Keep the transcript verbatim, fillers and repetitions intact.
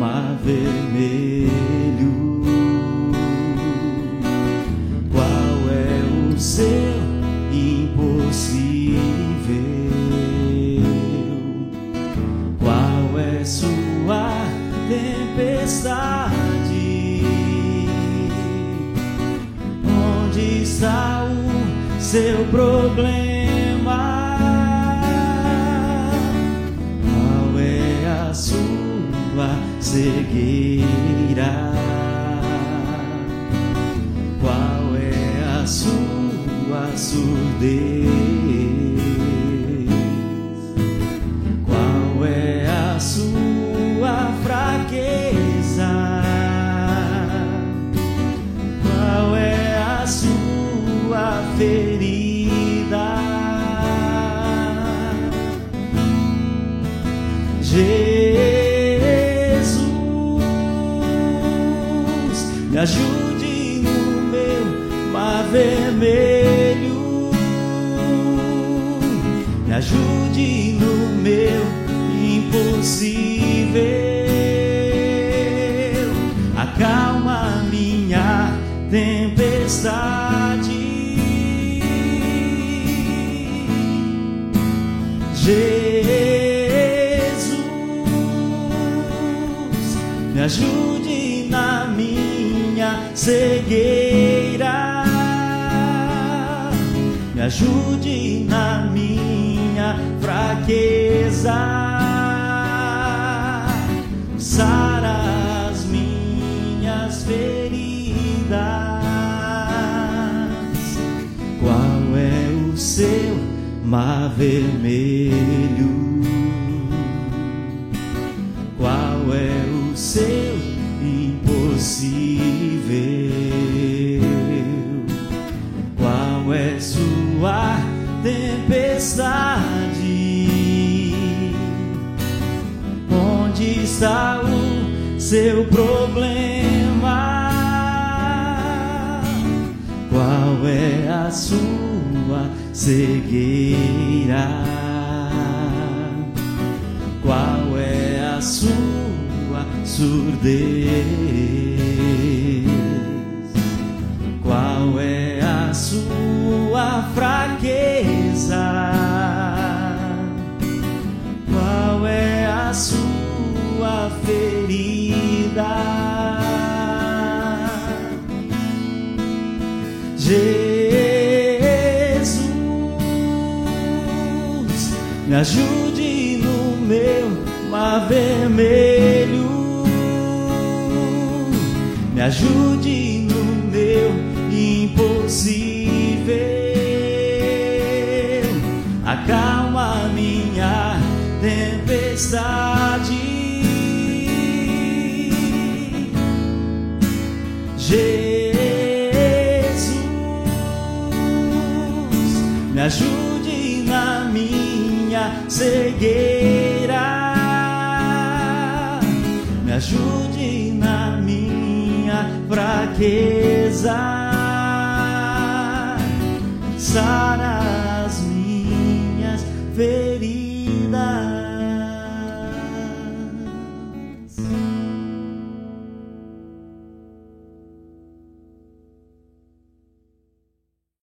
mar vermelho. Qual é o seu impossível? Qual é sua tempestade? Onde está o seu problema? Qual é a sua cegueira? Qual é a sua surdez? Qual é a sua fraqueza? Qual é a sua ferida? Jesus, me ajude no meu mar vermelho, me ajude no meu impossível, acalma minha tempestade. Jesus, me ajude na minha cegueira, me ajude na minha fraqueza, sara as minhas feridas. Qual é o seu mar vermelho? Qual é o seu impossível? Qual é sua tempestade? Onde está o seu problema? Qual é a sua cegueira? Qual é a sua surdez? Qual é a sua fraqueza? Qual é a sua ferida? Jesus, me ajude no meu mar vermelho, me ajude no meu impossível, acalma minha tempestade. Jesus, me ajude na minha cegueira, me ajude na minha fraqueza, sara as minhas feridas.